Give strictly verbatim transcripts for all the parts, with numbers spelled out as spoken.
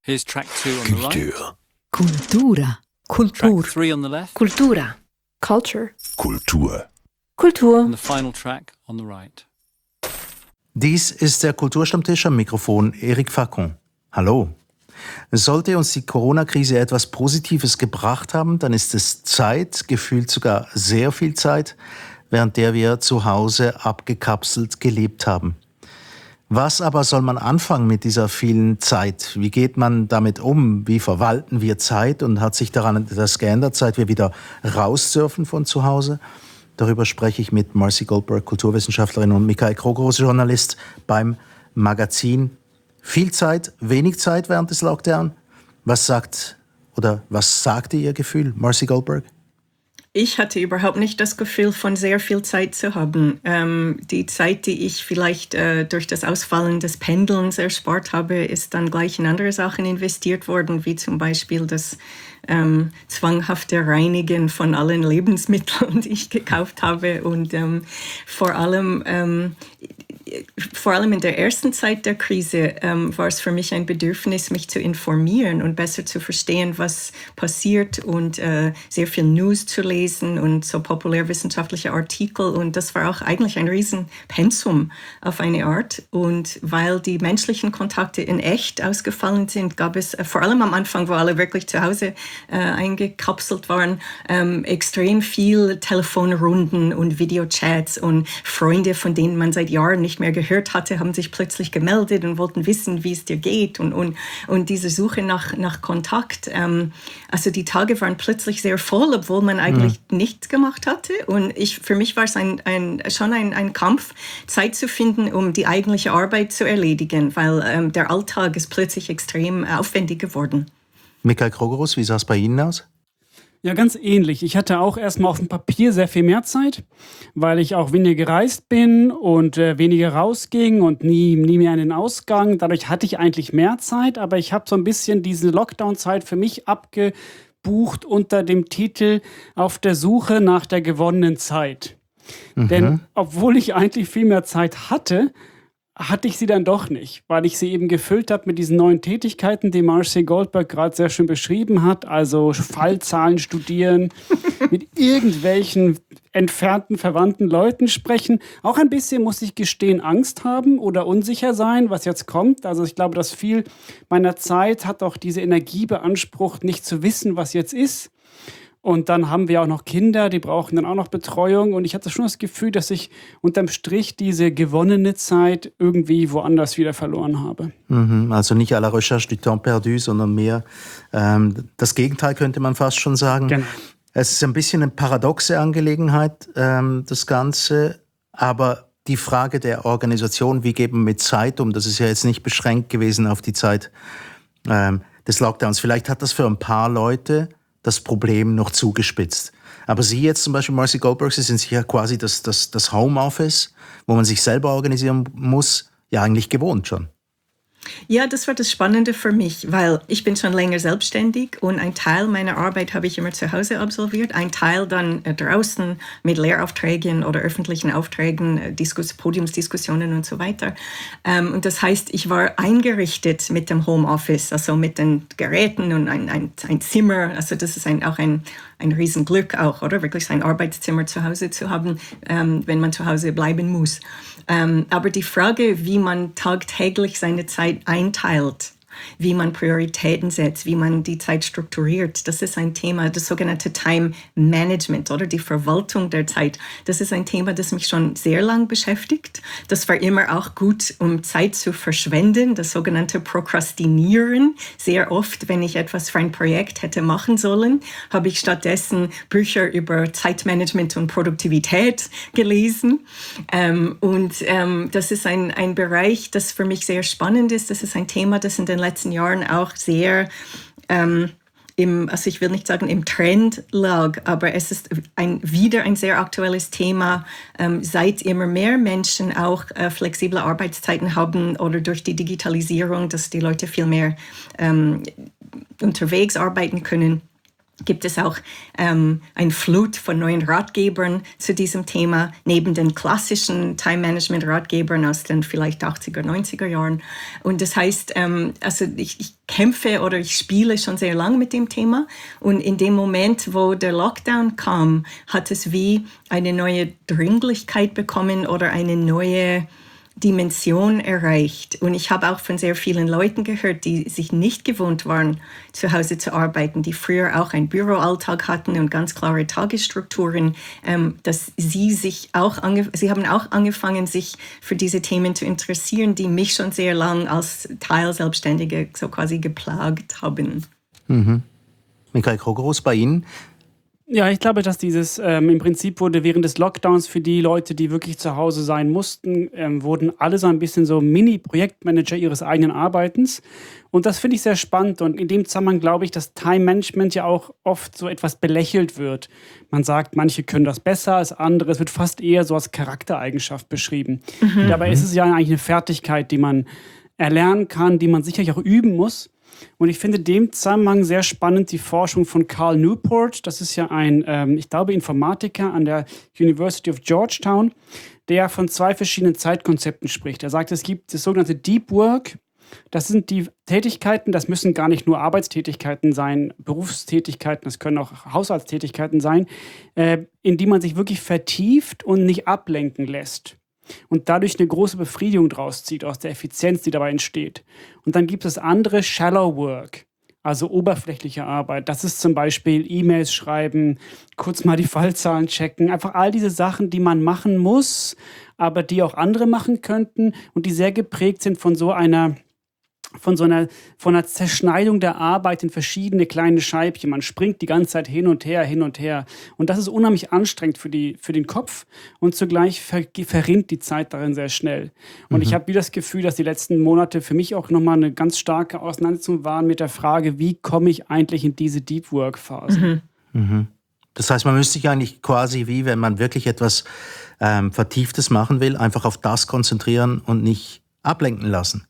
Here's track two on the right. Culture. Cultura. Kultur. Track three on the left. Cultura. Culture. Kultur. Kultur. And the final track on the right. Dies ist der Kulturstammtisch, am Mikrofon Eric Facon. Hallo. Sollte uns die Corona-Krise etwas Positives gebracht haben, dann ist es Zeit, gefühlt sogar sehr viel Zeit, während der wir zu Hause abgekapselt gelebt haben. Was aber soll man anfangen mit dieser vielen Zeit? Wie geht man damit um? Wie verwalten wir Zeit? Und hat sich daran etwas geändert, seit wir wieder raus dürfen von zu Hause? Darüber spreche ich mit Marcy Goldberg, Kulturwissenschaftlerin, und Michael Krogerus, Journalist beim Magazin. Viel Zeit, wenig Zeit während des Lockdown. Was sagt oder was sagte Ihr Gefühl, Marcy Goldberg? Ich hatte überhaupt nicht das Gefühl, von sehr viel Zeit zu haben. Ähm, die Zeit, die ich vielleicht äh, durch das Ausfallen des Pendelns erspart habe, ist dann gleich in andere Sachen investiert worden, wie zum Beispiel das ähm, zwanghafte Reinigen von allen Lebensmitteln, die ich gekauft habe. Und ähm, vor allem... Ähm, Vor allem in der ersten Zeit der Krise ähm, war es für mich ein Bedürfnis, mich zu informieren und besser zu verstehen, was passiert, und äh, sehr viel News zu lesen und so populärwissenschaftliche Artikel. Und das war auch eigentlich ein Riesenpensum auf eine Art. Und weil die menschlichen Kontakte in echt ausgefallen sind, gab es äh, vor allem am Anfang, wo alle wirklich zu Hause äh, eingekapselt waren, ähm, extrem viel Telefonrunden und Videochats, und Freunde, von denen man seit Jahren nicht mehr gehört hatte, haben sich plötzlich gemeldet und wollten wissen, wie es dir geht, und, und, und diese Suche nach, nach Kontakt. Ähm, also die Tage waren plötzlich sehr voll, obwohl man eigentlich mhm. nichts gemacht hatte, und ich, für mich war es ein, ein, schon ein, ein Kampf, Zeit zu finden, um die eigentliche Arbeit zu erledigen, weil ähm, der Alltag ist plötzlich extrem aufwendig geworden. Michael Krogerus, wie sah es bei Ihnen aus? Ja, ganz ähnlich. Ich hatte auch erstmal auf dem Papier sehr viel mehr Zeit, weil ich auch weniger gereist bin und äh, weniger rausging und nie, nie mehr in den Ausgang. Dadurch hatte ich eigentlich mehr Zeit, aber ich habe so ein bisschen diese Lockdown-Zeit für mich abgebucht unter dem Titel „Auf der Suche nach der gewonnenen Zeit“. Mhm. Denn obwohl ich eigentlich viel mehr Zeit hatte, hatte ich sie dann doch nicht, weil ich sie eben gefüllt habe mit diesen neuen Tätigkeiten, die Marcy Goldberg gerade sehr schön beschrieben hat, also Fallzahlen studieren, mit irgendwelchen entfernten, verwandten Leuten sprechen. Auch ein bisschen, muss ich gestehen, Angst haben oder unsicher sein, was jetzt kommt. Also ich glaube, dass viel meiner Zeit hat auch diese Energie beansprucht, nicht zu wissen, was jetzt ist. Und dann haben wir auch noch Kinder, die brauchen dann auch noch Betreuung. Und ich hatte schon das Gefühl, dass ich unterm Strich diese gewonnene Zeit irgendwie woanders wieder verloren habe. Mhm, also nicht à la recherche du temps perdu, sondern mehr ähm, das Gegenteil, könnte man fast schon sagen. Genau. Es ist ein bisschen eine paradoxe Angelegenheit, ähm, das Ganze. Aber die Frage der Organisation, wie geht man mit Zeit um, das ist ja jetzt nicht beschränkt gewesen auf die Zeit ähm, des Lockdowns. Vielleicht hat das für ein paar Leute das Problem noch zugespitzt. Aber Sie jetzt zum Beispiel, Marcy Goldberg, Sie sind sicher quasi das, das, das Homeoffice, wo man sich selber organisieren muss, ja eigentlich gewohnt schon. Ja, das war das Spannende für mich, weil ich bin schon länger selbstständig, und ein Teil meiner Arbeit habe ich immer zu Hause absolviert, ein Teil dann draußen mit Lehraufträgen oder öffentlichen Aufträgen, Diskus- Podiumsdiskussionen und so weiter. Und das heißt, ich war eingerichtet mit dem Homeoffice, also mit den Geräten und ein, ein, ein Zimmer, also das ist ein, auch ein, ein Riesenglück auch, oder? Wirklich sein Arbeitszimmer zu Hause zu haben, ähm, wenn man zu Hause bleiben muss. Ähm, aber die Frage, wie man tagtäglich seine Zeit einteilt, wie man Prioritäten setzt, wie man die Zeit strukturiert, das ist ein Thema, das sogenannte Time Management oder die Verwaltung der Zeit. Das ist ein Thema, das mich schon sehr lang beschäftigt. Das war immer auch gut, um Zeit zu verschwenden, das sogenannte Prokrastinieren. Sehr oft, wenn ich etwas für ein Projekt hätte machen sollen, habe ich stattdessen Bücher über Zeitmanagement und Produktivität gelesen. Ähm, und ähm, das ist ein, ein Bereich, das für mich sehr spannend ist. Das ist ein Thema, das in den letzten Jahren auch sehr, ähm, im, also ich will nicht sagen im Trend lag, aber es ist ein, wieder ein sehr aktuelles Thema, ähm, seit immer mehr Menschen auch äh, flexible Arbeitszeiten haben oder durch die Digitalisierung, dass die Leute viel mehr ähm, unterwegs arbeiten können. gibt es auch ähm, eine Flut von neuen Ratgebern zu diesem Thema, neben den klassischen Time-Management-Ratgebern aus den vielleicht achtziger, neunziger Jahren. Und das heißt, ähm, also ich, ich kämpfe oder ich spiele schon sehr lange mit dem Thema. Und in dem Moment, wo der Lockdown kam, hat es wie eine neue Dringlichkeit bekommen oder eine neue Dimension erreicht. Und ich habe auch von sehr vielen Leuten gehört, die sich nicht gewohnt waren, zu Hause zu arbeiten, die früher auch einen Büroalltag hatten und ganz klare Tagesstrukturen, ähm, dass sie sich auch, ange- sie haben auch angefangen, sich für diese Themen zu interessieren, die mich schon sehr lang als Teilselbstständige so quasi geplagt haben. Mhm. Michael Krogerus, bei Ihnen? Ja, ich glaube, dass dieses ähm, im Prinzip wurde während des Lockdowns für die Leute, die wirklich zu Hause sein mussten, ähm, wurden alle so ein bisschen so Mini-Projektmanager ihres eigenen Arbeitens. Und das finde ich sehr spannend. Und in dem Zusammenhang glaube ich, dass Time-Management ja auch oft so etwas belächelt wird. Man sagt, manche können das besser als andere. Es wird fast eher so als Charaktereigenschaft beschrieben. Mhm. Dabei ist es ja eigentlich eine Fertigkeit, die man erlernen kann, die man sicherlich auch üben muss. Und ich finde in dem Zusammenhang sehr spannend die Forschung von Cal Newport. Das ist ja ein, ähm, ich glaube, Informatiker an der University of Georgetown, der von zwei verschiedenen Zeitkonzepten spricht. Er sagt, es gibt das sogenannte Deep Work. Das sind die Tätigkeiten, das müssen gar nicht nur Arbeitstätigkeiten sein, Berufstätigkeiten, das können auch Haushaltstätigkeiten sein, äh, in die man sich wirklich vertieft und nicht ablenken lässt. Und dadurch eine große Befriedigung draus zieht, aus der Effizienz, die dabei entsteht. Und dann gibt es andere Shallow Work, also oberflächliche Arbeit. Das ist zum Beispiel E-Mails schreiben, kurz mal die Fallzahlen checken, einfach all diese Sachen, die man machen muss, aber die auch andere machen könnten und die sehr geprägt sind von so einer von so einer, von einer Zerschneidung der Arbeit in verschiedene kleine Scheibchen. Man springt die ganze Zeit hin und her, hin und her. Und das ist unheimlich anstrengend für, die, für den Kopf und zugleich ver, verrinnt die Zeit darin sehr schnell. Und mhm. ich habe wieder das Gefühl, dass die letzten Monate für mich auch nochmal eine ganz starke Auseinandersetzung waren mit der Frage, wie komme ich eigentlich in diese Deep Work Phase? Mhm. Mhm. Das heißt, man müsste sich eigentlich quasi wie, wenn man wirklich etwas ähm, Vertieftes machen will, einfach auf das konzentrieren und nicht ablenken lassen.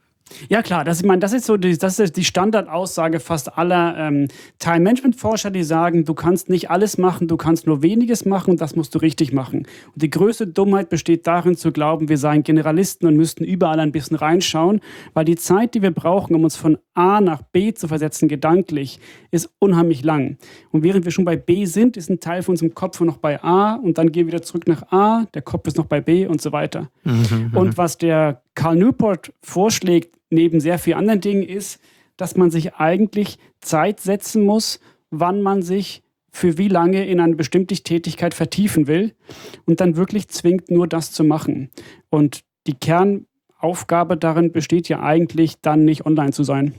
Ja klar, das, ich meine, das ist so die, das ist die Standardaussage fast aller ähm, Time-Management-Forscher, die sagen, du kannst nicht alles machen, du kannst nur weniges machen und das musst du richtig machen. Und die größte Dummheit besteht darin zu glauben, wir seien Generalisten und müssten überall ein bisschen reinschauen, weil die Zeit, die wir brauchen, um uns von A nach B zu versetzen, gedanklich, ist unheimlich lang. Und während wir schon bei B sind, ist ein Teil von unserem Kopf noch bei A und dann gehen wir wieder zurück nach A, der Kopf ist noch bei B und so weiter. Mhm, und was der Cal Newport vorschlägt, neben sehr vielen anderen Dingen, ist, dass man sich eigentlich Zeit setzen muss, wann man sich für wie lange in eine bestimmte Tätigkeit vertiefen will und dann wirklich zwingt, nur das zu machen. Und die Kernaufgabe darin besteht ja eigentlich, dann nicht online zu sein.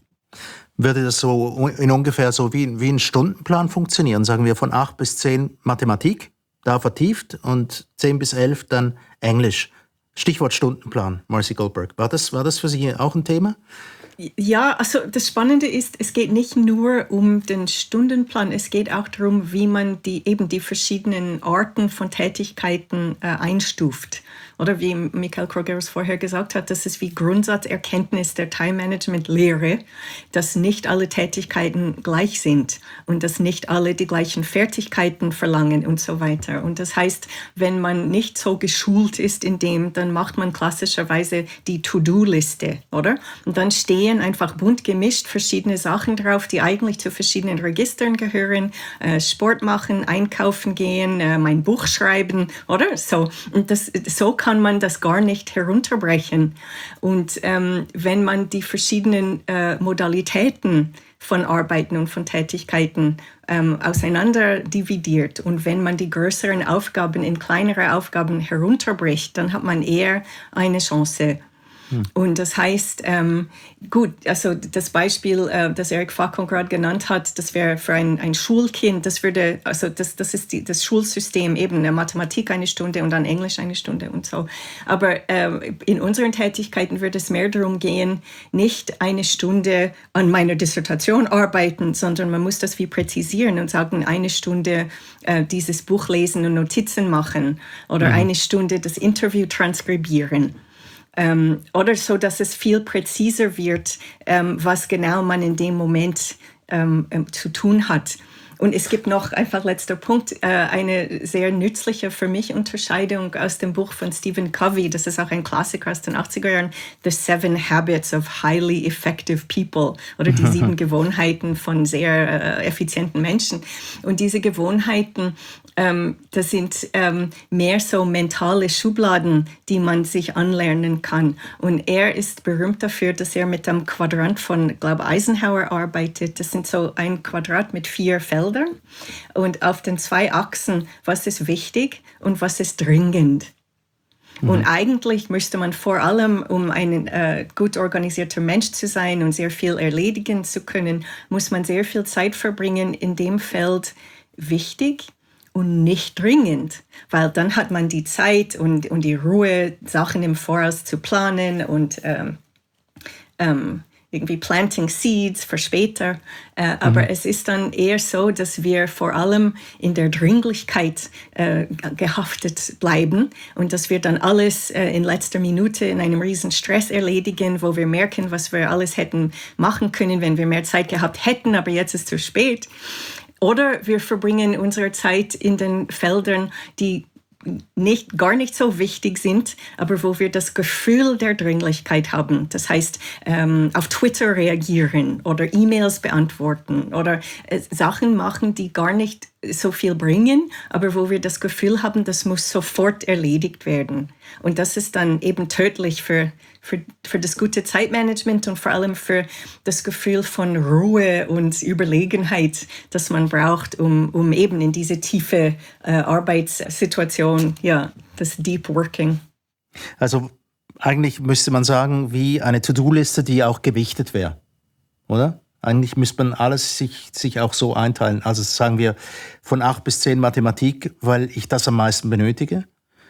Würde das so in ungefähr so wie, wie ein Stundenplan funktionieren? Sagen wir von acht bis zehn Mathematik, da vertieft und zehn bis elf dann Englisch. Stichwort Stundenplan, Marcy Goldberg. War das, war das für Sie auch ein Thema? Ja, also das Spannende ist, es geht nicht nur um den Stundenplan, es geht auch darum, wie man die, eben die verschiedenen Arten von Tätigkeiten äh, einstuft. Oder wie Michael Krogerus vorher gesagt hat, das ist wie Grundsatzerkenntnis der Time-Management-Lehre, dass nicht alle Tätigkeiten gleich sind und dass nicht alle die gleichen Fertigkeiten verlangen und so weiter. Und das heißt, wenn man nicht so geschult ist in dem, dann macht man klassischerweise die To-Do-Liste, oder? Und dann stehen einfach bunt gemischt verschiedene Sachen drauf, die eigentlich zu verschiedenen Registern gehören. Äh, Sport machen, einkaufen gehen, äh, mein Buch schreiben, oder? So. Und das, so kann kann man das gar nicht herunterbrechen. Und ähm, wenn man die verschiedenen äh, Modalitäten von Arbeiten und von Tätigkeiten ähm, auseinander dividiert und wenn man die größeren Aufgaben in kleinere Aufgaben herunterbricht, dann hat man eher eine Chance. Hm. Und das heißt, ähm, gut, also das Beispiel, äh, das Eric Facon gerade genannt hat, das wäre für ein, ein Schulkind, das würde, also das, das ist die, das Schulsystem, eben eine Mathematik eine Stunde und dann Englisch eine Stunde und so. Aber äh, in unseren Tätigkeiten würde es mehr darum gehen, nicht eine Stunde an meiner Dissertation arbeiten, sondern man muss das wie präzisieren und sagen, eine Stunde äh, dieses Buch lesen und Notizen machen oder mhm. eine Stunde das Interview transkribieren. Ähm, oder so, dass es viel präziser wird, ähm, was genau man in dem Moment ähm, ähm, zu tun hat. Und es gibt noch, einfach letzter Punkt, äh, eine sehr nützliche für mich Unterscheidung aus dem Buch von Stephen Covey. Das ist auch ein Klassiker aus den achtziger Jahren. The Seven Habits of Highly Effective People oder die sieben Gewohnheiten von sehr äh, effizienten Menschen. Und diese Gewohnheiten, ähm, das sind ähm, mehr so mentale Schubladen, die man sich anlernen kann. Und er ist berühmt dafür, dass er mit einem Quadrant von, glaube Eisenhower arbeitet. Das sind so ein Quadrat mit vier Feldern. Und auf den zwei Achsen, was ist wichtig und was ist dringend. Mhm. Und eigentlich müsste man vor allem, um ein äh, gut organisierter Mensch zu sein und sehr viel erledigen zu können, muss man sehr viel Zeit verbringen in dem Feld wichtig und nicht dringend, weil dann hat man die Zeit und, und die Ruhe, Sachen im Voraus zu planen und ähm, ähm, irgendwie planting seeds für später. Äh, mhm. Aber es ist dann eher so, dass wir vor allem in der Dringlichkeit äh, gehaftet bleiben und dass wir dann alles äh, in letzter Minute in einem riesen Stress erledigen, wo wir merken, was wir alles hätten machen können, wenn wir mehr Zeit gehabt hätten, aber jetzt ist es zu spät. Oder wir verbringen unsere Zeit in den Feldern, die nicht, gar nicht so wichtig sind, aber wo wir das Gefühl der Dringlichkeit haben. Das heißt, ähm, auf Twitter reagieren oder E-Mails beantworten oder äh, Sachen machen, die gar nicht so viel bringen, aber wo wir das Gefühl haben, das muss sofort erledigt werden. Und das ist dann eben tödlich für, für, für das gute Zeitmanagement und vor allem für das Gefühl von Ruhe und Überlegenheit, das man braucht, um, um eben in diese tiefe äh, Arbeitssituation, ja, das Deep Working. Also eigentlich müsste man sagen, wie eine To-Do-Liste, die auch gewichtet wäre, oder? Eigentlich müsste man alles sich, sich auch so einteilen. Also sagen wir von acht bis zehn Mathematik, weil ich das am meisten benötige.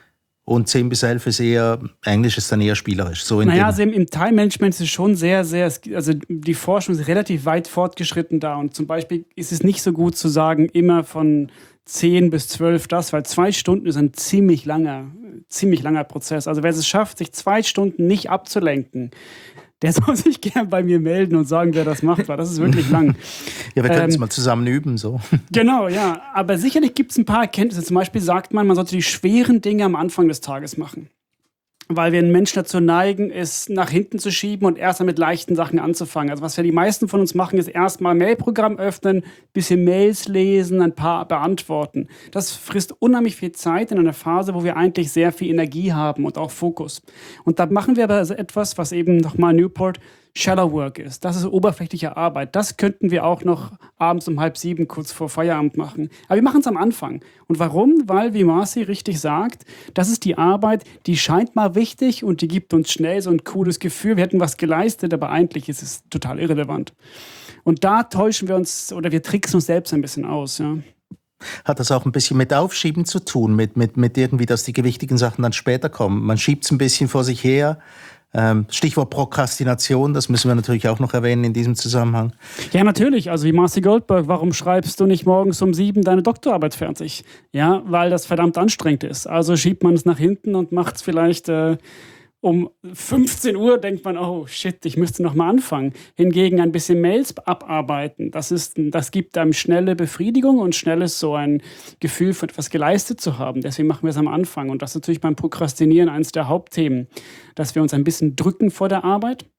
Und zehn bis elf ist eher, Englisch ist dann eher spielerisch. So in naja, dem also im, im Time-Management ist es schon sehr, sehr, also die Forschung ist relativ weit fortgeschritten da. Und zum Beispiel ist es nicht so gut zu sagen, immer von zehn bis zwölf das, weil zwei Stunden ist ein ziemlich langer, ziemlich langer Prozess. Also wer es schafft, sich zwei Stunden nicht abzulenken, der soll sich gern bei mir melden und sagen, wer das macht, weil das ist wirklich lang. Ja, wir können es ähm, mal zusammen üben, so. Genau, ja. Aber sicherlich gibt es ein paar Erkenntnisse. Zum Beispiel sagt man, man sollte die schweren Dinge am Anfang des Tages machen. Weil wir einen Menschen dazu neigen, es nach hinten zu schieben und erst mal mit leichten Sachen anzufangen. Also was wir die meisten von uns machen, ist erstmal Mailprogramm öffnen, bisschen Mails lesen, ein paar beantworten. Das frisst unheimlich viel Zeit in einer Phase, wo wir eigentlich sehr viel Energie haben und auch Fokus. Und da machen wir aber also etwas, was eben nochmal Newport Shallow Work ist. Das ist oberflächliche Arbeit. Das könnten wir auch noch abends um halb sieben kurz vor Feierabend machen. Aber wir machen es am Anfang. Und warum? Weil, wie Marci richtig sagt, das ist die Arbeit, die scheint mal wichtig und die gibt uns schnell so ein cooles Gefühl. Wir hätten was geleistet, aber eigentlich ist es total irrelevant. Und da täuschen wir uns oder wir tricksen uns selbst ein bisschen aus. Ja. Hat das auch ein bisschen mit Aufschieben zu tun, mit, mit, mit irgendwie, dass die gewichtigen Sachen dann später kommen? Man schiebt es ein bisschen vor sich her. Stichwort Prokrastination, das müssen wir natürlich auch noch erwähnen in diesem Zusammenhang. Ja, natürlich. Also wie Marci Goldberg, warum schreibst du nicht morgens um sieben deine Doktorarbeit fertig? Ja, weil das verdammt anstrengend ist. Also schiebt man es nach hinten und macht es vielleicht äh, um fünfzehn Uhr, denkt man, oh shit, ich müsste noch mal anfangen. Hingegen ein bisschen Mails abarbeiten, das, ist, das gibt einem schnelle Befriedigung und schnelles so ein Gefühl von etwas geleistet zu haben. Deswegen machen wir es am Anfang. Und das ist natürlich beim Prokrastinieren eines der Hauptthemen, dass wir uns ein bisschen drücken vor der Arbeit.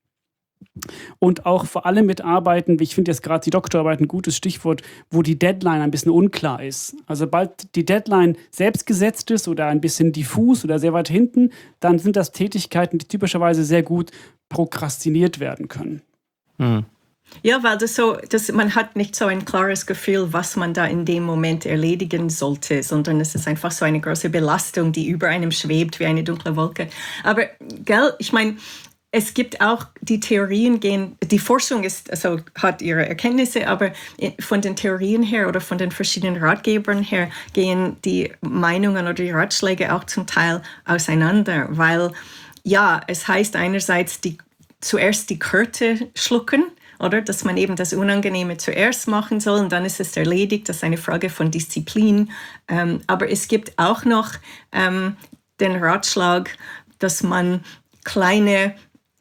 Und auch vor allem mit Arbeiten, wie ich finde jetzt gerade die Doktorarbeit ein gutes Stichwort, wo die Deadline ein bisschen unklar ist. Also sobald die Deadline selbst gesetzt ist oder ein bisschen diffus oder sehr weit hinten, dann sind das Tätigkeiten, die typischerweise sehr gut prokrastiniert werden können. Hm. Ja, weil das so, das, man hat nicht so ein klares Gefühl, was man da in dem Moment erledigen sollte, sondern es ist einfach so eine große Belastung, die über einem schwebt wie eine dunkle Wolke. Aber, gell, ich meine, es gibt auch, die Theorien gehen, die Forschung ist, also hat ihre Erkenntnisse, aber von den Theorien her oder von den verschiedenen Ratgebern her gehen die Meinungen oder die Ratschläge auch zum Teil auseinander, weil ja, es heißt einerseits, die, zuerst die Kröte schlucken, oder dass man eben das Unangenehme zuerst machen soll und dann ist es erledigt, das ist eine Frage von Disziplin. Ähm, aber es gibt auch noch ähm, den Ratschlag, dass man kleine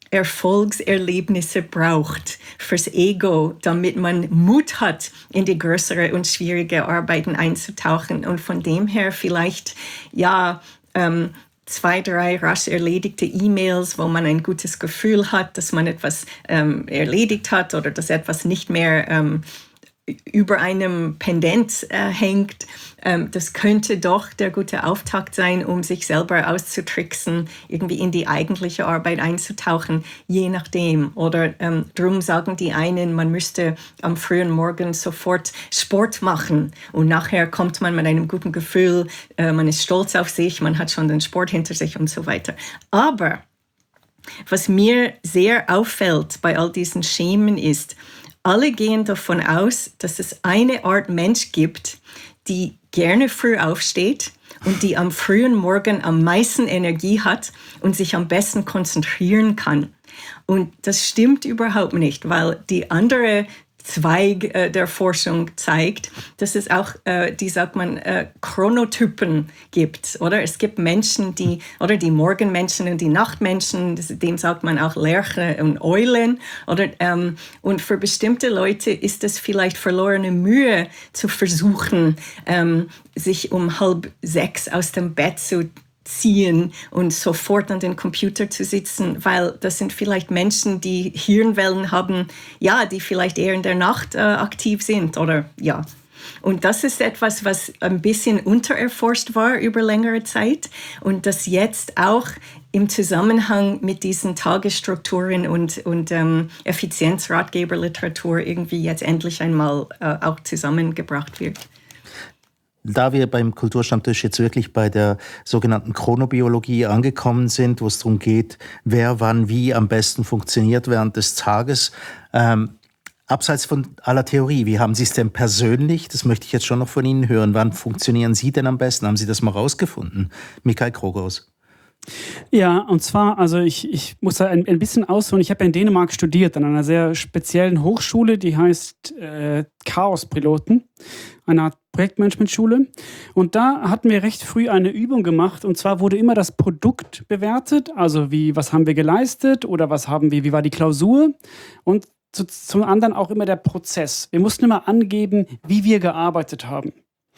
Erfolgserlebnisse braucht fürs Ego, damit man Mut hat, in die größere und schwierige Arbeiten einzutauchen. Und von dem her vielleicht, ja, ähm, zwei, drei rasch erledigte E-Mails, wo man ein gutes Gefühl hat, dass man etwas ähm, erledigt hat oder dass etwas nicht mehr ähm, über einem Pendant äh, hängt. Ähm, das könnte doch der gute Auftakt sein, um sich selber auszutricksen, irgendwie in die eigentliche Arbeit einzutauchen, je nachdem. Oder ähm, drum sagen die einen, man müsste am frühen Morgen sofort Sport machen und nachher kommt man mit einem guten Gefühl, äh, man ist stolz auf sich, man hat schon den Sport hinter sich und so weiter. Aber was mir sehr auffällt bei all diesen Schemen ist, alle gehen davon aus, dass es eine Art Mensch gibt, die gerne früh aufsteht und die am frühen Morgen am meisten Energie hat und sich am besten konzentrieren kann. Und das stimmt überhaupt nicht, weil die andere Zweig äh, der Forschung zeigt, dass es auch, äh, die sagt man, äh, Chronotypen gibt, oder? Es gibt Menschen, die, oder die Morgenmenschen und die Nachtmenschen, das, dem sagt man auch Lerche und Eulen, oder? Ähm, und für bestimmte Leute ist es vielleicht verlorene Mühe zu versuchen, ähm, sich um halb sechs aus dem Bett zu ziehen und sofort an den Computer zu sitzen, weil das sind vielleicht Menschen, die Hirnwellen haben, ja, die vielleicht eher in der Nacht äh, aktiv sind, oder ja. Und das ist etwas, was ein bisschen untererforscht war über längere Zeit und das jetzt auch im Zusammenhang mit diesen Tagesstrukturen und, und ähm, Effizienzratgeberliteratur irgendwie jetzt endlich einmal äh, auch zusammengebracht wird. Da wir beim Kulturstammtisch jetzt wirklich bei der sogenannten Chronobiologie angekommen sind, wo es darum geht, wer wann wie am besten funktioniert während des Tages, ähm, abseits von aller Theorie, wie haben Sie es denn persönlich, das möchte ich jetzt schon noch von Ihnen hören, wann funktionieren Sie denn am besten? Haben Sie das mal rausgefunden? Michael Kroghaus. Ja, und zwar, also ich, ich muss da ein, ein bisschen ausholen. Ich habe ja in Dänemark studiert, an einer sehr speziellen Hochschule, die heißt äh, Chaos-Piloten, eine Art Projektmanagementschule. Und da hatten wir recht früh eine Übung gemacht. Und zwar wurde immer das Produkt bewertet, also wie, was haben wir geleistet oder was haben wir, wie war die Klausur? Und zu, zum anderen auch immer der Prozess. Wir mussten immer angeben, wie wir gearbeitet haben.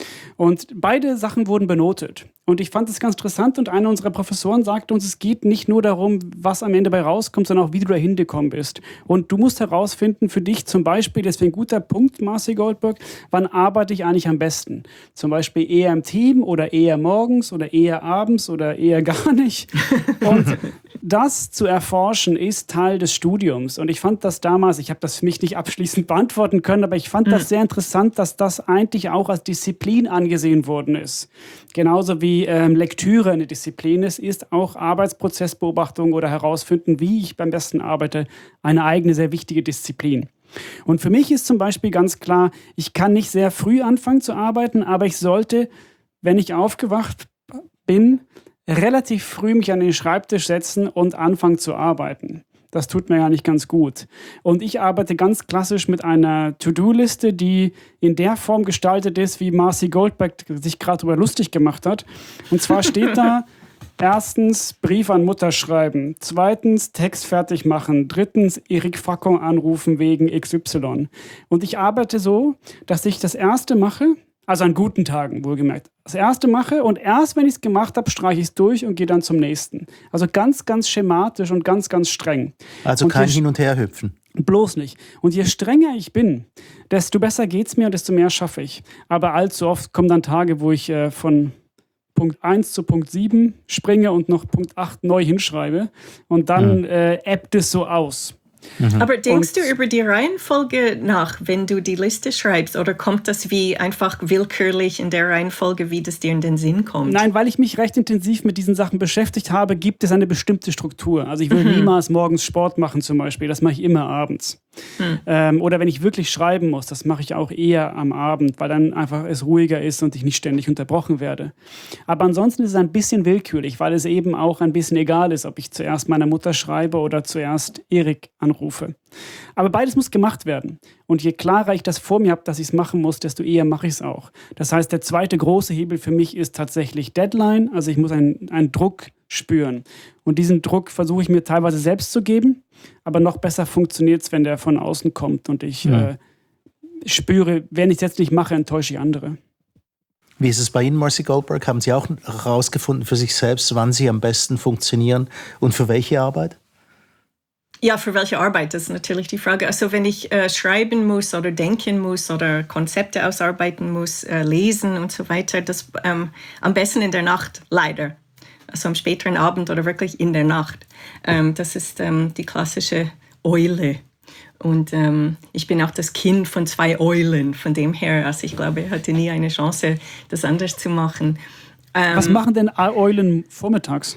Und beide Sachen wurden benotet. Und ich fand es ganz interessant und einer unserer Professoren sagte uns, es geht nicht nur darum, was am Ende dabei rauskommt, sondern auch, wie du da hingekommen bist. Und du musst herausfinden für dich zum Beispiel, deswegen ein guter Punkt, Marcy Goldberg, wann arbeite ich eigentlich am besten? Zum Beispiel eher im Team oder eher morgens oder eher abends oder eher gar nicht. Und das zu erforschen ist Teil des Studiums. Und ich fand das damals, ich habe das für mich nicht abschließend beantworten können, aber ich fand mhm. das sehr interessant, dass das eigentlich auch als Disziplin angesehen worden ist. Genauso wie ähm, Lektüre eine Disziplin ist, ist auch Arbeitsprozessbeobachtung oder herausfinden, wie ich beim besten arbeite, eine eigene, sehr wichtige Disziplin. Und für mich ist zum Beispiel ganz klar, ich kann nicht sehr früh anfangen zu arbeiten, aber ich sollte, wenn ich aufgewacht bin, relativ früh mich an den Schreibtisch setzen und anfangen zu arbeiten. Das tut mir ja nicht ganz gut. Und ich arbeite ganz klassisch mit einer To-Do-Liste, die in der Form gestaltet ist, wie Marcy Goldberg sich gerade darüber lustig gemacht hat. Und zwar steht da, erstens Brief an Mutter schreiben, zweitens Text fertig machen, drittens Erik Fackung anrufen wegen X Y. Und ich arbeite so, dass ich das erste mache, also an guten Tagen, wohlgemerkt. Das erste mache und erst, wenn ich es gemacht habe, streiche ich es durch und gehe dann zum nächsten. Also ganz, ganz schematisch und ganz, ganz streng. Also und kein Hin- und Herhüpfen. Bloß nicht. Und je strenger ich bin, desto besser geht es mir und desto mehr schaffe ich. Aber allzu oft kommen dann Tage, wo ich äh, von Punkt eins zu Punkt sieben springe und noch Punkt acht neu hinschreibe. Und dann mhm. äh, ebbt es so aus. Mhm. Aber denkst Und, du über die Reihenfolge nach, wenn du die Liste schreibst, oder kommt das wie einfach willkürlich in der Reihenfolge, wie das dir in den Sinn kommt? Nein, weil ich mich recht intensiv mit diesen Sachen beschäftigt habe, gibt es eine bestimmte Struktur. Also ich will mhm. niemals morgens Sport machen zum Beispiel, das mache ich immer abends. Hm. Ähm, oder wenn ich wirklich schreiben muss, das mache ich auch eher am Abend, weil dann einfach es ruhiger ist und ich nicht ständig unterbrochen werde. Aber ansonsten ist es ein bisschen willkürlich, weil es eben auch ein bisschen egal ist, ob ich zuerst meiner Mutter schreibe oder zuerst Erik anrufe. Aber beides muss gemacht werden. Und je klarer ich das vor mir habe, dass ich es machen muss, desto eher mache ich es auch. Das heißt, der zweite große Hebel für mich ist tatsächlich Deadline. Also ich muss einen, einen Druck spüren. Und diesen Druck versuche ich mir teilweise selbst zu geben. Aber noch besser funktioniert es, wenn der von außen kommt und ich ja. äh, spüre, wenn ich es jetzt nicht mache, enttäusche ich andere. Wie ist es bei Ihnen, Marcy Goldberg? Haben Sie auch herausgefunden für sich selbst, wann Sie am besten funktionieren und für welche Arbeit? Ja, für welche Arbeit, das ist natürlich die Frage. Also wenn ich äh, schreiben muss oder denken muss oder Konzepte ausarbeiten muss, äh, lesen und so weiter, das ähm, am besten in der Nacht, leider. Also am späteren Abend oder wirklich in der Nacht. Ähm, das ist ähm, die klassische Eule. Und ähm, ich bin auch das Kind von zwei Eulen. Von dem her, also ich glaube, ich hatte nie eine Chance, das anders zu machen. Ähm, Was machen denn Eulen vormittags?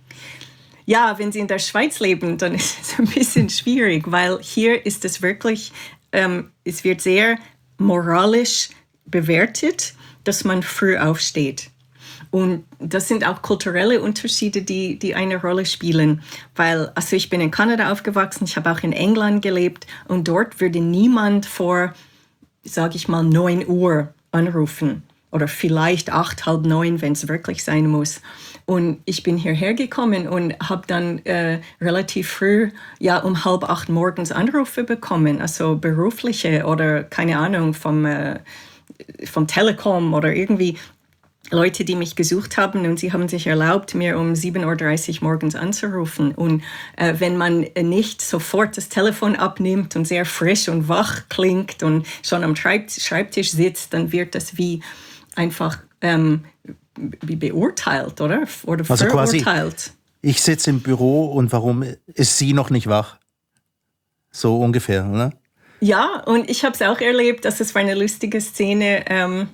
Ja, wenn Sie in der Schweiz leben, dann ist es ein bisschen schwierig, weil hier ist es wirklich, ähm, es wird sehr moralisch bewertet, dass man früh aufsteht. Und das sind auch kulturelle Unterschiede, die, die eine Rolle spielen. Weil, also ich bin in Kanada aufgewachsen, ich habe auch in England gelebt und dort würde niemand vor, sage ich mal, neun Uhr anrufen. Oder vielleicht acht, halb neun, wenn es wirklich sein muss. Und ich bin hierher gekommen und habe dann äh, relativ früh, ja, um halb acht morgens Anrufe bekommen. Also berufliche oder, keine Ahnung, vom, äh, vom Telekom oder irgendwie Leute, die mich gesucht haben und sie haben sich erlaubt, mir um sieben Uhr dreißig morgens anzurufen. Und äh, wenn man nicht sofort das Telefon abnimmt und sehr frisch und wach klingt und schon am Schreibtisch sitzt, dann wird das wie einfach ähm, wie beurteilt, oder? Oder also verurteilt. Quasi, ich sitze im Büro und warum ist sie noch nicht wach? So ungefähr, oder? Ja, und ich habe es auch erlebt, dass es war eine lustige Szene ähm,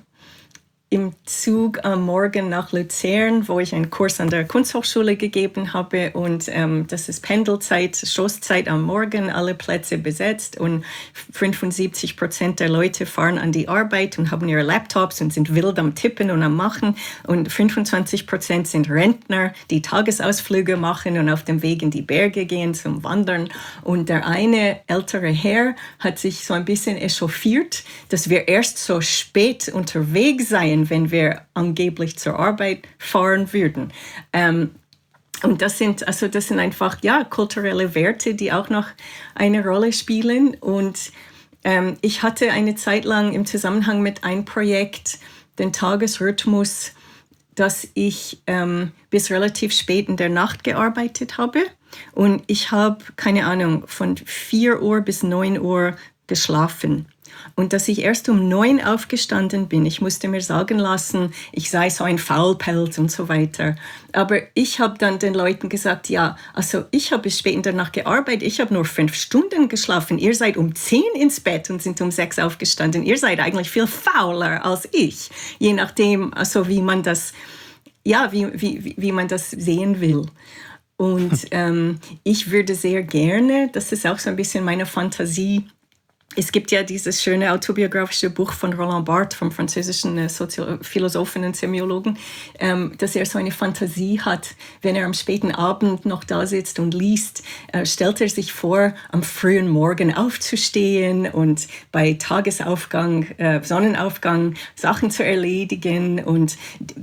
im Zug am Morgen nach Luzern, wo ich einen Kurs an der Kunsthochschule gegeben habe. Und ähm, das ist Pendelzeit, Stoßzeit am Morgen, alle Plätze besetzt. Und fünfundsiebzig Prozent der Leute fahren an die Arbeit und haben ihre Laptops und sind wild am Tippen und am Machen. Und fünfundzwanzig Prozent sind Rentner, die Tagesausflüge machen und auf dem Weg in die Berge gehen zum Wandern. Und der eine ältere Herr hat sich so ein bisschen echauffiert, dass wir erst so spät unterwegs seien, wenn wir angeblich zur Arbeit fahren würden. Ähm, und das sind, also das sind einfach ja, kulturelle Werte, die auch noch eine Rolle spielen. Und ähm, ich hatte eine Zeit lang im Zusammenhang mit einem Projekt den Tagesrhythmus, dass ich ähm, bis relativ spät in der Nacht gearbeitet habe. Und ich habe, keine Ahnung, von vier Uhr bis neun Uhr geschlafen. Und dass ich erst um neun aufgestanden bin. Ich musste mir sagen lassen, ich sei so ein Faulpelz und so weiter. Aber ich habe dann den Leuten gesagt, ja, also ich habe bis spät in der Nacht gearbeitet, ich habe nur fünf Stunden geschlafen. Ihr seid um zehn ins Bett und sind um sechs aufgestanden. Ihr seid eigentlich viel fauler als ich. Je nachdem, also wie man das, ja, wie, wie, wie man das sehen will. Und ähm, ich würde sehr gerne, das ist auch so ein bisschen meine Fantasie. Es gibt ja dieses schöne autobiografische Buch von Roland Barthes, vom französischen Sozio- Philosophen und Semiologen, ähm, dass er so eine Fantasie hat, wenn er am späten Abend noch da sitzt und liest, äh, stellt er sich vor, am frühen Morgen aufzustehen und bei Tagesaufgang, äh, Sonnenaufgang Sachen zu erledigen und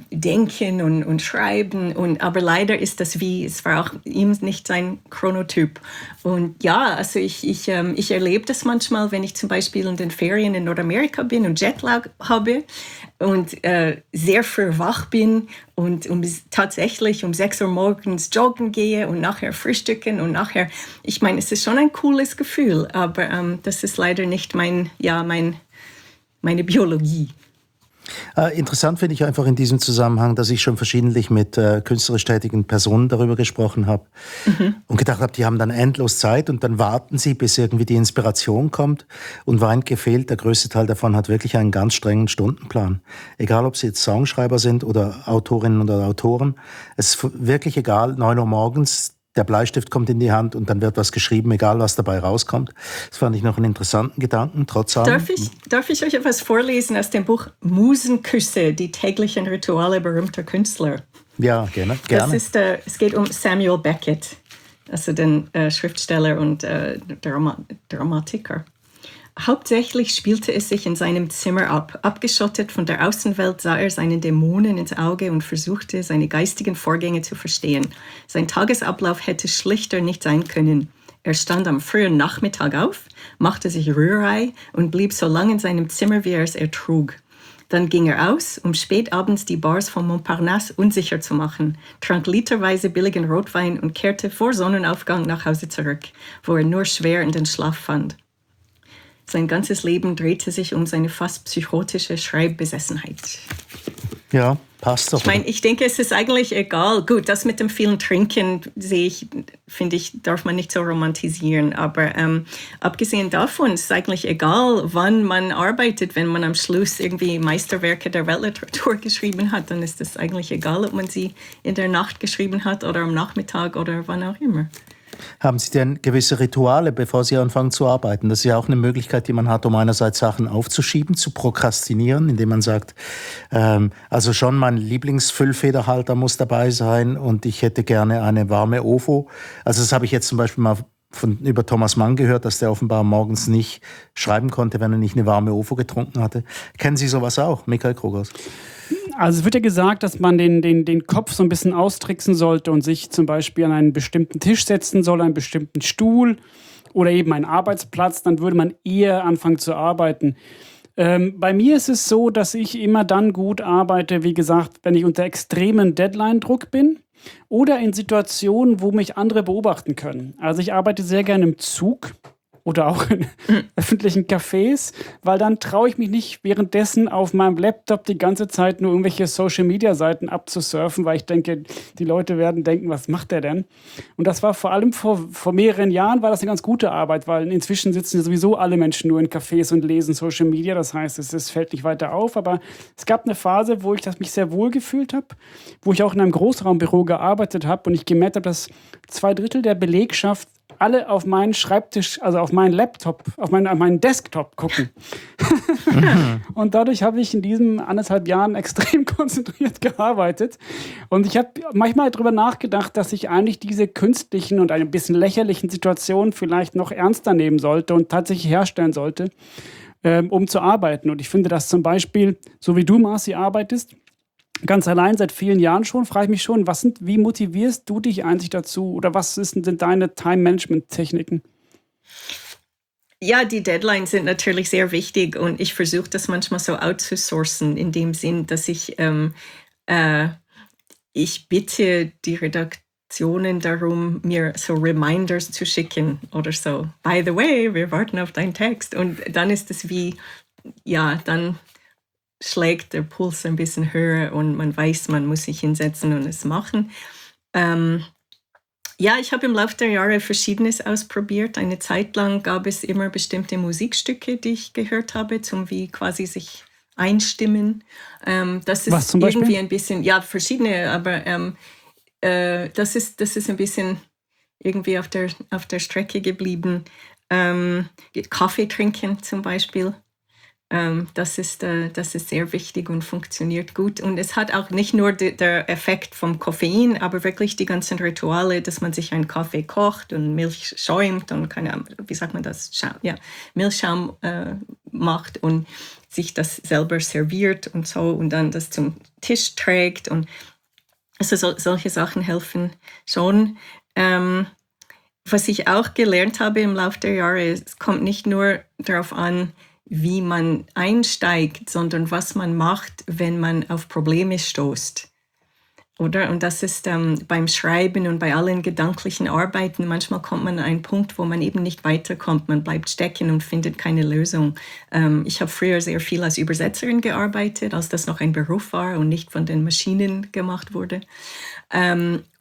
denken und, und schreiben. Und, aber leider ist das wie, es war auch ihm nicht sein Chronotyp. Und ja, also ich, ich, ähm, ich erlebe das manchmal, wenn ich zum Beispiel in den Ferien in Nordamerika bin und Jetlag habe und äh, sehr früh wach bin und um, tatsächlich um sechs Uhr morgens joggen gehe und nachher frühstücken und nachher, ich meine, es ist schon ein cooles Gefühl, aber ähm, das ist leider nicht mein, ja, mein, meine Biologie. Äh, interessant finde ich einfach in diesem Zusammenhang, dass ich schon verschiedentlich mit äh, künstlerisch tätigen Personen darüber gesprochen habe mhm. und gedacht habe, die haben dann endlos Zeit und dann warten sie, bis irgendwie die Inspiration kommt. Und weit gefehlt, der größte Teil davon hat wirklich einen ganz strengen Stundenplan. Egal, ob sie jetzt Songschreiber sind oder Autorinnen oder Autoren, es ist wirklich egal, neun Uhr morgens, der Bleistift kommt in die Hand und dann wird was geschrieben, egal was dabei rauskommt. Das fand ich noch einen interessanten Gedanken, trotz allem. Darf ich, darf ich euch etwas vorlesen aus dem Buch Musenküsse, die täglichen Rituale berühmter Künstler? Ja, gerne. gerne. Das ist, äh, es geht um Samuel Beckett, also den äh, Schriftsteller und äh, Drama- Dramatiker. Hauptsächlich spielte es sich in seinem Zimmer ab. Abgeschottet von der Außenwelt sah er seinen Dämonen ins Auge und versuchte, seine geistigen Vorgänge zu verstehen. Sein Tagesablauf hätte schlichter nicht sein können. Er stand am frühen Nachmittag auf, machte sich Rührei und blieb so lange in seinem Zimmer, wie er es ertrug. Dann ging er aus, um spätabends die Bars von Montparnasse unsicher zu machen, trank literweise billigen Rotwein und kehrte vor Sonnenaufgang nach Hause zurück, wo er nur schwer in den Schlaf fand. Sein ganzes Leben drehte sich um seine fast psychotische Schreibbesessenheit. Ja, passt doch. Ich meine, ich denke, es ist eigentlich egal. Gut, das mit dem vielen Trinken sehe ich, finde ich, darf man nicht so romantisieren. Aber ähm, abgesehen davon ist es eigentlich egal, wann man arbeitet. Wenn man am Schluss irgendwie Meisterwerke der Weltliteratur geschrieben hat, dann ist es eigentlich egal, ob man sie in der Nacht geschrieben hat oder am Nachmittag oder wann auch immer. Haben Sie denn gewisse Rituale, bevor Sie anfangen zu arbeiten? Das ist ja auch eine Möglichkeit, die man hat, um einerseits Sachen aufzuschieben, zu prokrastinieren, indem man sagt, ähm, also schon mein Lieblingsfüllfederhalter muss dabei sein und ich hätte gerne eine warme Ofo. Also das habe ich jetzt zum Beispiel mal von, über Thomas Mann gehört, dass der offenbar morgens nicht schreiben konnte, wenn er nicht eine warme Ofo getrunken hatte. Kennen Sie sowas auch, Michael Krogos? Also es wird ja gesagt, dass man den, den, den Kopf so ein bisschen austricksen sollte und sich zum Beispiel an einen bestimmten Tisch setzen soll, einen bestimmten Stuhl oder eben einen Arbeitsplatz, dann würde man eher anfangen zu arbeiten. Ähm, bei mir ist es so, dass ich immer dann gut arbeite, wie gesagt, wenn ich unter extremen Deadline-Druck bin oder in Situationen, wo mich andere beobachten können. Also ich arbeite sehr gerne im Zug oder auch in öffentlichen Cafés, weil dann traue ich mich nicht währenddessen auf meinem Laptop die ganze Zeit nur irgendwelche Social-Media-Seiten abzusurfen, weil ich denke, die Leute werden denken, was macht der denn? Und das war vor allem vor, vor mehreren Jahren war das eine ganz gute Arbeit, weil inzwischen sitzen ja sowieso alle Menschen nur in Cafés und lesen Social Media, das heißt, es, es fällt nicht weiter auf, aber es gab eine Phase, wo ich das mich sehr wohl gefühlt habe, wo ich auch in einem Großraumbüro gearbeitet habe und ich gemerkt habe, dass zwei Drittel der Belegschaft alle auf meinen Schreibtisch, also auf meinen Laptop, auf meinen, auf meinen Desktop gucken. Und dadurch habe ich in diesen anderthalb Jahren extrem konzentriert gearbeitet. Und ich habe manchmal darüber nachgedacht, dass ich eigentlich diese künstlichen und ein bisschen lächerlichen Situationen vielleicht noch ernster nehmen sollte und tatsächlich herstellen sollte, ähm, um zu arbeiten. Und ich finde, dass zum Beispiel, so wie du, Marci, arbeitest, ganz allein seit vielen Jahren schon, frage ich mich schon, was sind, wie motivierst du dich eigentlich dazu oder was ist, sind deine Time-Management-Techniken? Ja, die Deadlines sind natürlich sehr wichtig und ich versuche das manchmal so outzusourcen, in dem Sinn, dass ich, ähm, äh, ich bitte die Redaktionen darum, mir so Reminders zu schicken oder so. By the way, wir warten auf deinen Text. Und dann ist es wie, ja, dann schlägt der Puls ein bisschen höher und man weiß, man muss sich hinsetzen und es machen. Ähm, ja, ich habe im Laufe der Jahre Verschiedenes ausprobiert. Eine Zeit lang gab es immer bestimmte Musikstücke, die ich gehört habe, zum wie quasi sich einstimmen. Ähm, das ist Was zum Beispiel? irgendwie ein bisschen, ja, verschiedene, aber ähm, äh, das ist, das ist ein bisschen irgendwie auf der, auf der Strecke geblieben. Ähm, Kaffee trinken zum Beispiel. Ähm, das ist, äh, das ist sehr wichtig und funktioniert gut. Und es hat auch nicht nur de, der Effekt vom Koffein, aber wirklich die ganzen Rituale, dass man sich einen Kaffee kocht und Milch schäumt und keine Ahnung, wie sagt man das? Schaum, ja, Milchschaum äh, macht und sich das selber serviert und so und dann das zum Tisch trägt. Und also so, solche Sachen helfen schon. Ähm, was ich auch gelernt habe im Laufe der Jahre, es kommt nicht nur darauf an, wie man einsteigt, sondern was man macht, wenn man auf Probleme stoßt. Oder? Und das ist ähm, beim Schreiben und bei allen gedanklichen Arbeiten, manchmal kommt man an einen Punkt, wo man eben nicht weiterkommt. Man bleibt stecken und findet keine Lösung. Ähm, ich habe früher sehr viel als Übersetzerin gearbeitet, als das noch ein Beruf war und nicht von den Maschinen gemacht wurde. Ähm,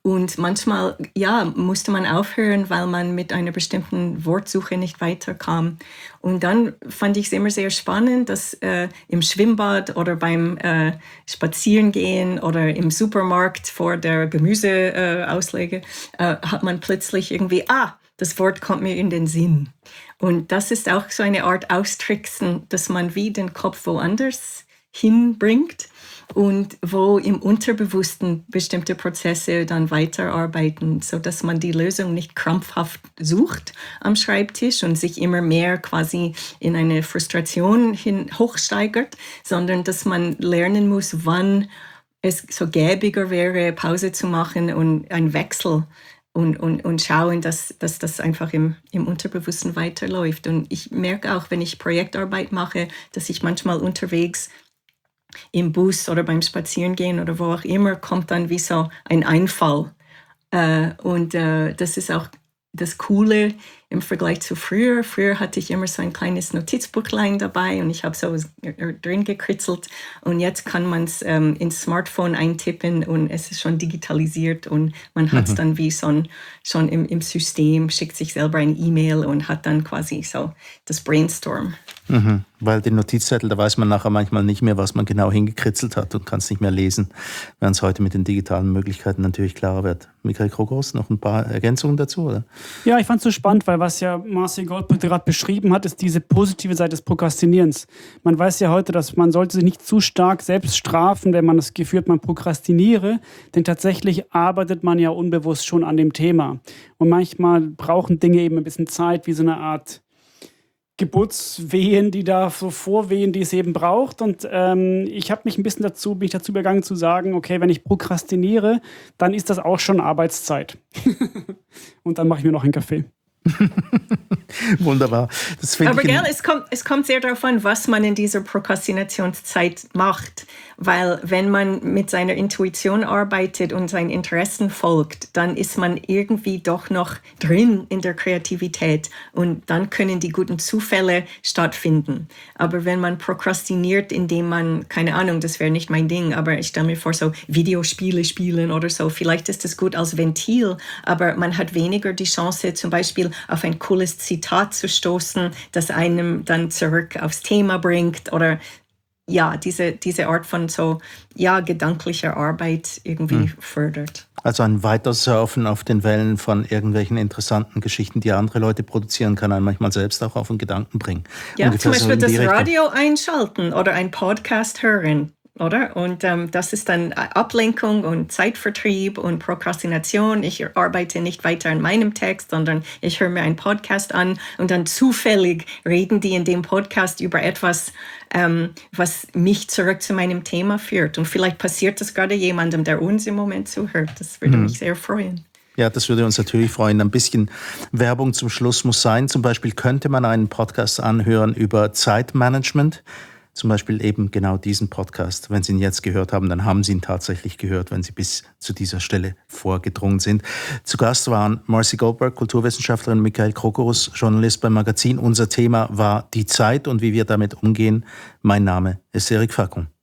Und manchmal, ja, musste man aufhören, weil man mit einer bestimmten Wortsuche nicht weiterkam. Und dann fand ich es immer sehr spannend, dass äh, im Schwimmbad oder beim äh, Spazierengehen oder im Supermarkt vor der Gemüseauslege äh, äh, hat man plötzlich irgendwie, ah, das Wort kommt mir in den Sinn. Und das ist auch so eine Art Austricksen, dass man wie den Kopf woanders hinbringt und wo im Unterbewussten bestimmte Prozesse dann weiterarbeiten, sodass man die Lösung nicht krampfhaft sucht am Schreibtisch und sich immer mehr quasi in eine Frustration hin hochsteigert, sondern dass man lernen muss, wann es so gäbiger wäre, Pause zu machen und einen Wechsel und, und, und schauen, dass, dass das einfach im, im Unterbewussten weiterläuft. Und ich merke auch, wenn ich Projektarbeit mache, dass ich manchmal unterwegs im Bus oder beim Spazierengehen oder wo auch immer, kommt dann wie so ein Einfall. Äh, und äh, das ist auch das Coole im Vergleich zu früher. Früher hatte ich immer so ein kleines Notizbuchlein dabei und ich habe so drin gekritzelt. Und jetzt kann man es ähm, ins Smartphone eintippen und es ist schon digitalisiert und man hat es mhm. dann wie so ein, schon im, im System, schickt sich selber ein E-Mail und hat dann quasi so das Brainstorm. Mhm. Weil die Notizzettel, da weiß man nachher manchmal nicht mehr, was man genau hingekritzelt hat und kann es nicht mehr lesen, während es heute mit den digitalen Möglichkeiten natürlich klarer wird. Michael Krokoros, noch ein paar Ergänzungen dazu, oder? Ja, ich fand es so spannend, weil was ja Marcel Goldberg gerade beschrieben hat, ist diese positive Seite des Prokrastinierens. Man weiß ja heute, dass man sollte sich nicht zu stark selbst strafen, wenn man das Gefühl hat, man prokrastiniere, denn tatsächlich arbeitet man ja unbewusst schon an dem Thema. Und manchmal brauchen Dinge eben ein bisschen Zeit, wie so eine Art Geburtswehen, die da so vorwehen, die es eben braucht. Und ähm, ich habe mich ein bisschen dazu, bin ich dazu übergegangen zu sagen, okay, wenn ich prokrastiniere, dann ist das auch schon Arbeitszeit. Und dann mache ich mir noch einen Kaffee. Wunderbar. Das Aber ich gell, es kommt, es kommt sehr darauf an, was man in dieser Prokrastinationszeit macht. Weil wenn man mit seiner Intuition arbeitet und seinen Interessen folgt, dann ist man irgendwie doch noch drin in der Kreativität und dann können die guten Zufälle stattfinden. Aber wenn man prokrastiniert, indem man, keine Ahnung, das wäre nicht mein Ding, aber ich stelle mir vor, so Videospiele spielen oder so, vielleicht ist das gut als Ventil, aber man hat weniger die Chance, zum Beispiel auf ein cooles Zitat zu stoßen, das einem dann zurück aufs Thema bringt oder ja, diese, diese Art von so, ja, gedanklicher Arbeit irgendwie hm. fördert. Also ein Weitersurfen auf den Wellen von irgendwelchen interessanten Geschichten, die andere Leute produzieren, kann einen manchmal selbst auch auf einen Gedanken bringen. Ja, Ungefähr zum Beispiel so das Richtung. Radio einschalten oder ein Podcast hören. Oder? Und ähm, das ist dann Ablenkung und Zeitvertrieb und Prokrastination. Ich arbeite nicht weiter an meinem Text, sondern ich höre mir einen Podcast an und dann zufällig reden die in dem Podcast über etwas, ähm, was mich zurück zu meinem Thema führt. Und vielleicht passiert das gerade jemandem, der uns im Moment zuhört. Das würde mhm. mich sehr freuen. Ja, das würde uns natürlich freuen. Ein bisschen Werbung zum Schluss muss sein. Zum Beispiel könnte man einen Podcast anhören über Zeitmanagement. Zum Beispiel eben genau diesen Podcast. Wenn Sie ihn jetzt gehört haben, dann haben Sie ihn tatsächlich gehört, wenn Sie bis zu dieser Stelle vorgedrungen sind. Zu Gast waren Marcy Goldberg, Kulturwissenschaftlerin, Michael Krokoros, Journalist beim Magazin. Unser Thema war die Zeit und wie wir damit umgehen. Mein Name ist Eric Facon.